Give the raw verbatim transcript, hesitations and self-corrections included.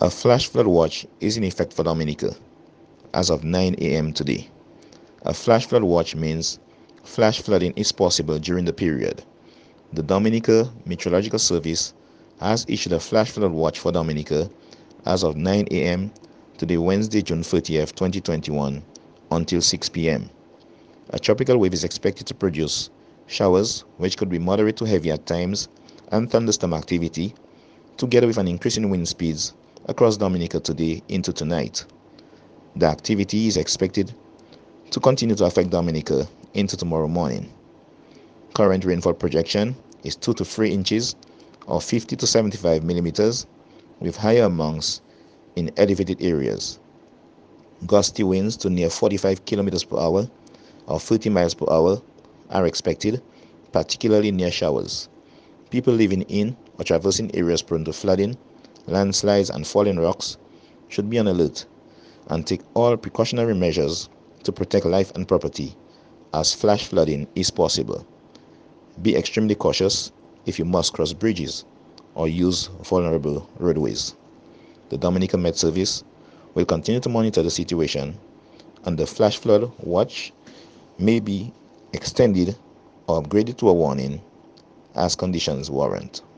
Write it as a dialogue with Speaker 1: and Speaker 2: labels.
Speaker 1: A flash flood watch is in effect for Dominica as of nine a m today. A flash flood watch means flash flooding is possible during the period. The Dominica Meteorological Service has issued a flash flood watch for Dominica as of nine a m today, Wednesday, June thirtieth, twenty twenty-one, until six p m A tropical wave is expected to produce showers, which could be moderate to heavy at times, and thunderstorm activity, together with an increase in wind speeds across Dominica today into tonight. The activity is expected to continue to affect Dominica into tomorrow morning. Current rainfall projection is two to three inches or fifty to seventy-five millimeters, with higher amounts in elevated areas. Gusty winds to near forty-five kilometers per hour or thirty miles per hour are expected, particularly near showers. People living in or traversing areas prone to flooding, landslides, and falling rocks should be on alert and take all precautionary measures to protect life and property, as flash flooding is possible. Be extremely cautious if you must cross bridges or use vulnerable roadways. The Dominica Met Service will continue to monitor the situation, and the flash flood watch may be extended or upgraded to a warning as conditions warrant.